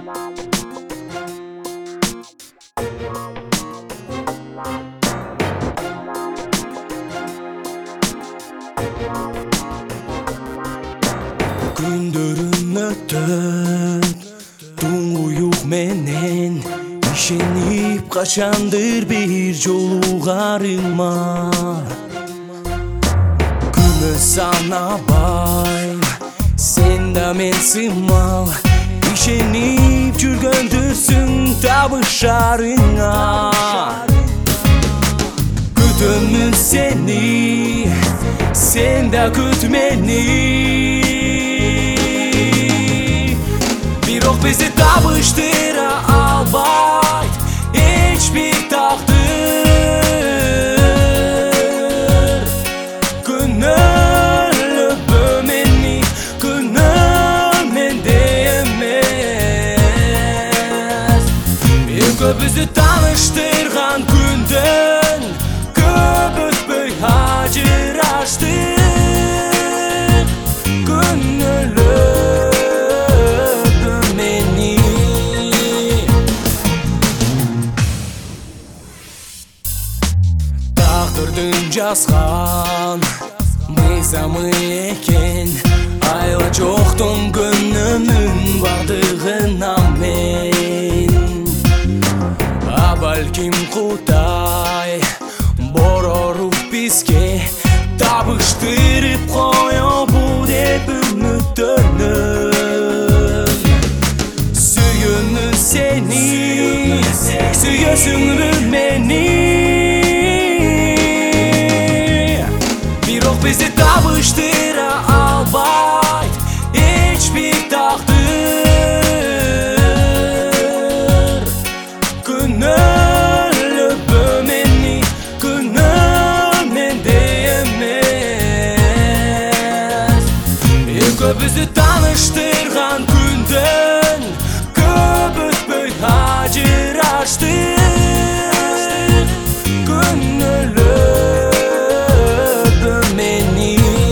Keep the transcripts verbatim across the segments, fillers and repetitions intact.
Күндөрүм өтөт туңуюк менен ишенип качандыр бир жолугарыма күмөс санабай сен да мен сымал ишенип жүргөндүрсүң табышарыңа күтөмүн сени сен да күт мени бирок бизди табыштыра албайт эч бир тагдыр күнөөлөпө мени күнөө менде эмес экөөбүздү тааныштырган күндөн көп өтпөй ажыраштык күнөөлөпө мени тагдырдын жазган мыйзамы экен айла жоктун күнөмүн бардыгына мен а балким Кудай бороруп бизге табыштырып коёбу деп үмүттөнөм сүйөмүн сени сүйөсүңбү мени бирок бизди табыштыра албайт эч бир тагдыр күнөөлөпө мени күнөө менде эмес экөөбүздү тааныштырган күндөн көп өтпөй ажыраштык күнөөлөпө мени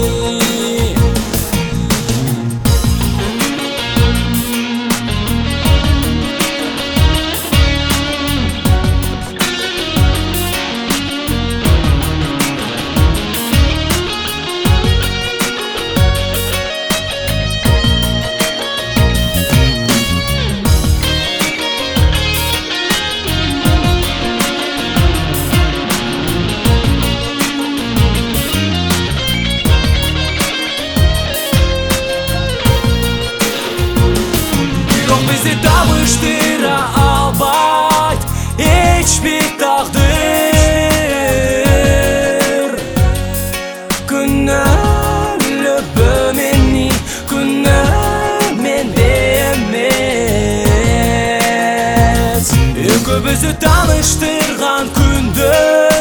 бизди табыштыра албайт эч бир тагдыр күнөөлөпө мени күнөө менде эмес экөөбүздү тааныштырган күндө